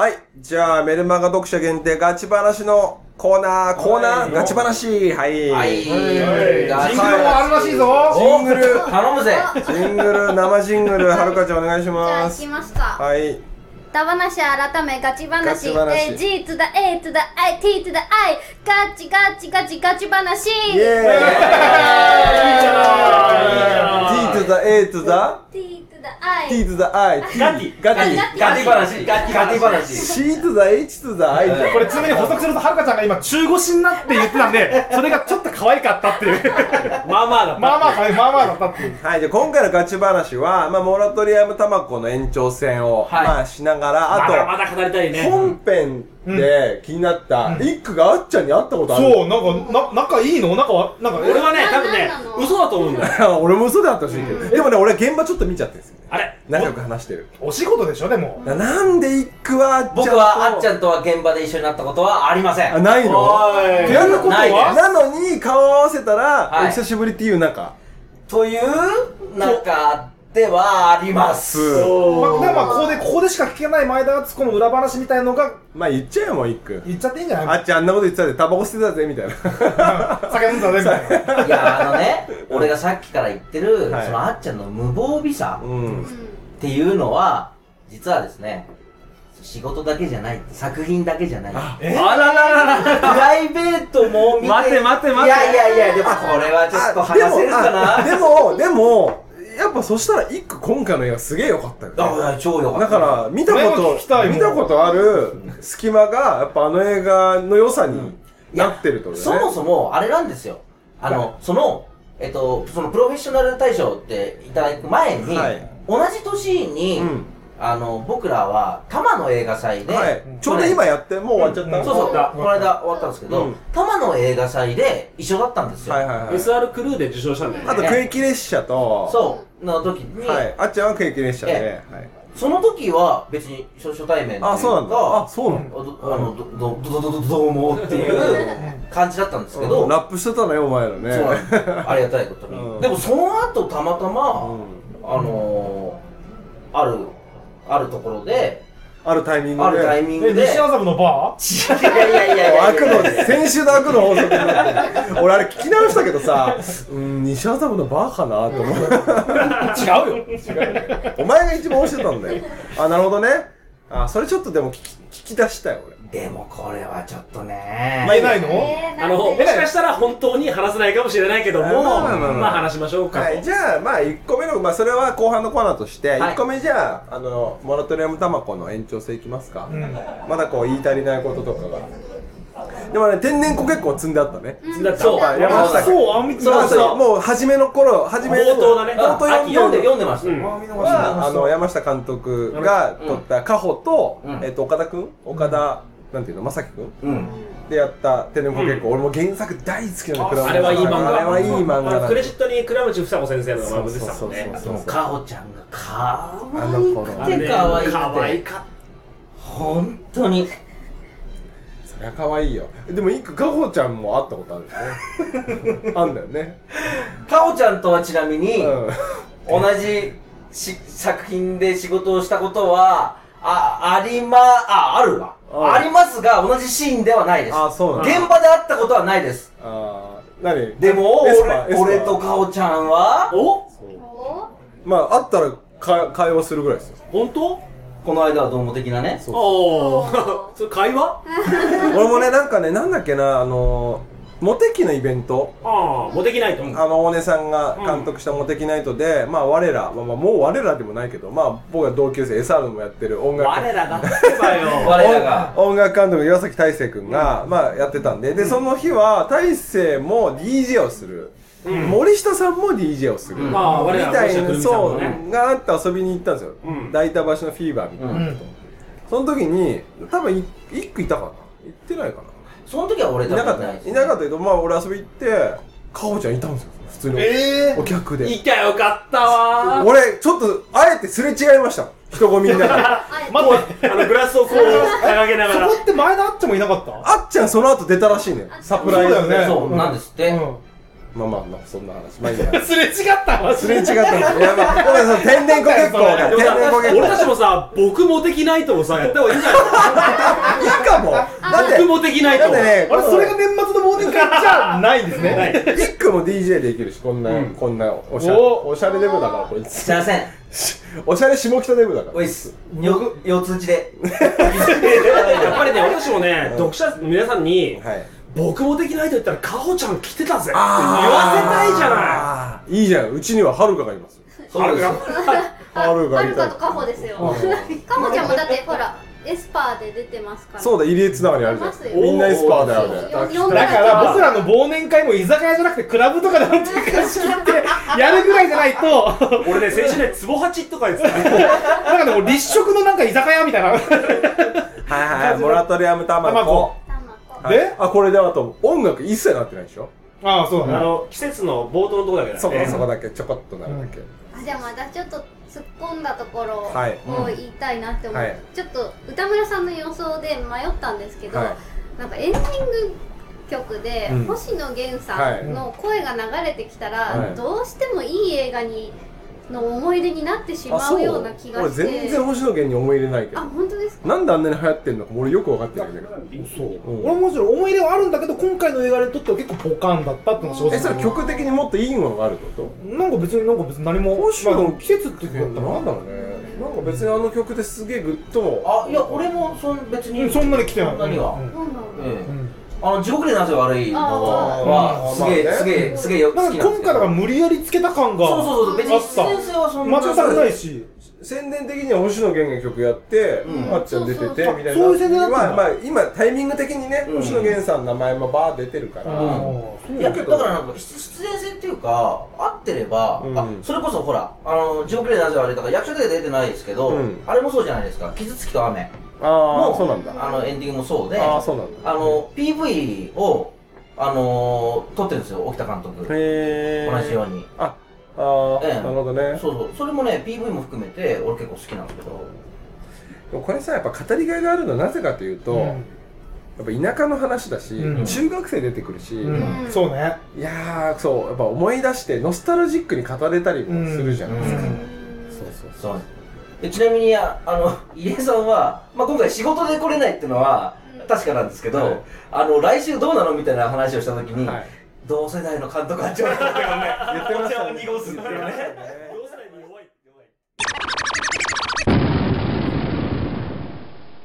はい、じゃあメルマガ読者限定ガチ話のコーナーガチ話、はい、 はい、ジングルもあるらしいぞ。 ジングル頼むぜ。 生ジングル、はるかちゃんお願いします。 じゃあ行きますか。 はい。 ダ話改めガチ話。 ガチ話。 G to the A to the I T to the I ガチ話。 イエーイ。T to the A to the T to the I ガティ話 C to the H to the I これちなみに補足するとはるかちゃんが今中腰になって言ってたんで、それがちょっと可愛かったっていうまあまあだったっていう。 はい、じゃあ今回のガチ話は、モラトリアムタマコの延長戦を、しながら、あとまだ語りたいね。 本編で気になった一句があっちゃんに会ったことある。 そう、仲いいの？なんか俺はね、多分ね、嘘だと思うんだよ。 俺も嘘であったしいけど、でもね、俺現場ちょっと見ちゃってるんですよね。 あれ仲良く話してる。 お仕事でしょ、でも。 なんで一句はあっちゃんと。 僕はあっちゃんとは現場で一緒になったことはありません。 ないの？ やることは？ なのに顔を合わせたら、お久しぶりっていう仲。 という仲ではあります。 ここでしか聞けない前田敦子の裏話みたいのが、 言っちゃえよ、もう一句。 言っちゃっていいんじゃない？ あっちゃんあんなこと言ってたで、タバコ捨てたぜみたいな。 酒飲んだぜみたいな。 いや俺がさっきから言ってる、そのあっちゃんの無防備さっていうのは実はですね、仕事だけじゃない、作品だけじゃない。 あららプライベートも見て。待て。いや、でもこれはちょっと話せるかな。 でもやっぱそしたら一句今回の映画すげえ良かったよね。 超良かった。 だから見たことある隙間がやっぱあの映画の良さになってるとね。 そもそもあれなんですよ。そのプロフェッショナル大賞っていただく前に、同じ年に僕らは多摩の映画祭で、 ちょうど今やってもう終わっちゃった。 そうこの間終わったんですけど、多摩の映画祭で一緒だったんですよ。 SR クルーで受賞したんだよね。 あと区域列車との時に、 あっちゃんは区域列車で、 その時は別に初対面っていうか、 そうなんだ。 どうもっていう感じだったんですけど、 ラップしてたのよお前らね。 ありがたいことに。でもその後たまたまあるところで、 あるタイミングで西麻布のバー？ いや先週の悪の法則になって俺あれ聞き直したけどさ、西麻布のバーかなと思う。 違うよ。 お前が一番推してたんだよ。なるほどね。それちょっとでも聞き出したよ俺。 でもこれはちょっとね、 言えないの？ もしかしたら本当に話せないかもしれないけども、話しましょうか。 じゃあ1個目のそれは後半のコーナーとして1個目、じゃあモラトリアムタマコの延長戦いきますか。まだこう言い足りないこととかが。でもね、天然コ結構積んであったね。 そう、 山下君。そう、もう初めの頃、冒頭だね。 読んでました。 山下監督が撮ったカホと岡田君、なんていうの、正樹君でやった天然コ結構、俺も原作大好きなの。 あれはいい漫画。クレジットに倉持房子先生の名前も出てたもんね。 カホちゃんが可愛くて可愛かった。本当に。 いや、可愛いよ。でもカホちゃんも会ったことあるよね。あんだよね。 カホちゃんとはちなみに、同じ作品で仕事をしたことはありますが、同じシーンではないです。現場で会ったことはないです。でも俺とカホちゃんは会ったら会話するぐらいですよ。 本当？ この間はどうも的なね。 それ会話？ 俺もね、なんだっけな、モテキのイベント。 モテキナイト。 大根さんが監督したモテキナイトで、我ら、もう我らでもないけど、僕が同級生 SR もやってる音楽。 我らだってばよ。 我らが。 音楽監督岩崎大成君が、やってたんで、その日は大成も DJ をする。森下さんも DJ をするみたいな、そうがあって遊びに行ったんですよ。大田橋のフィーバーみたいな。その時に多分一句いたかな、行ってないかな。 その時は俺いなかったけど、俺遊び行ってカホちゃんいたんですよ、普通にお客で。 いきゃよかったわ。 俺ちょっとあえてすれ違いました、人混みの中で。 グラスをこう掲げながら。 そこって前田あっちゃんもいなかった？ あっちゃんその後出たらしいね、サプライズで。 そうなんですって。 まあそんな話。まあいいや。 すれ違ったわ。 すれ違ったんです。いやまあでもその天然コ結構が天然コ結構。 俺たちもさ、僕も的ナイトをさやった方がいいんじゃないいいかも。だって僕も的ナイト。 だってね、 あれそれが年末の忘年会じゃないんですね。 一個も DJ できるし、こんなおしゃれデブだからこいつ。 すいません。 おしゃれ下北デブだから。 おいっす。腰痛打ちで。 やっぱりね、私もね、読者の皆さんに、僕もできないと言ったらカホちゃん来てたぜって言わせたいじゃない。 いいじゃん。うちにははるかがいます。 そうです。 はるはるかとカホですよ。カホちゃんもだってほらエスパーで出てますから。 そうだ、入江つながりあるじゃん。みんなエスパーだよね。 だから僕らの忘年会も居酒屋じゃなくてクラブとかでなんていうか仕切ってやるぐらいじゃないと。 俺ね、先週ね、ツボハチとか言ってた。 なんかでも立食のなんか居酒屋みたいな。 はい、モラトリアム卵。 で、 これであと音楽一切なってないでしょ。 ああ、そうだね。 季節の冒頭のとこだけだね。 そこだけちょこっとなるだけ。 じゃあまたちょっと突っ込んだところを言いたいなって思って、ちょっと歌村さんの予想で迷ったんですけど、なんかエンディング曲で星野源さんの声が流れてきたら、どうしてもいい映画の思い出になってしまうような気がして。 俺全然星野源に思い入れないけど。 本当ですか。 なんであんなに流行ってんのか俺よく分かってないんだけど。 そう。俺もちろん思い入れはあるんだけど、今回の映画にとっては結構ポカンだったってのが正直。 それ曲的にもっといいものがあるってこと？ なんか別に何も。星野源季節って言ったらなんだろうね。なんか別にあの曲ですげえグッとも。 いや俺も別にそんなに来てない。 そんなには。地獄でなぜ悪いのはすげえよく好きなんですけど、 今回は無理やりつけた感がそう別に必然性はそんな全くないし、 宣伝的には星野源が曲やってあっちゃん出ててみたいな。 そういう宣伝だったんだ。 まあ今タイミング的にね星野源さんの名前もバー出てるから。 いやだからなんか必然性っていうか合ってれば、それこそほら地獄でなぜ悪いとか役者で出てないですけど、あれもそうじゃないですか。傷つきと雨そうなんだ。 エンディングもそうで、 そうなんだ。 PV を撮ってるんですよ、沖田監督。同じように。 なるほどね。 そうそれもね PV も含めて俺結構好きなんですけど。 でもこれさやっぱ語りがいがあるのはなぜかというと、やっぱ田舎の話だし、中学生出てくるし、 そうね。 いやそうやっぱ思い出してノスタルジックに語れたりもするじゃないですか。 そう。ちなみに入江さんは、今回仕事で来れないっていうのは確かなんですけど、来週どうなのみたいな話をした時に、同世代の監督あっちゃうって言ってましたね。 言ってましたね。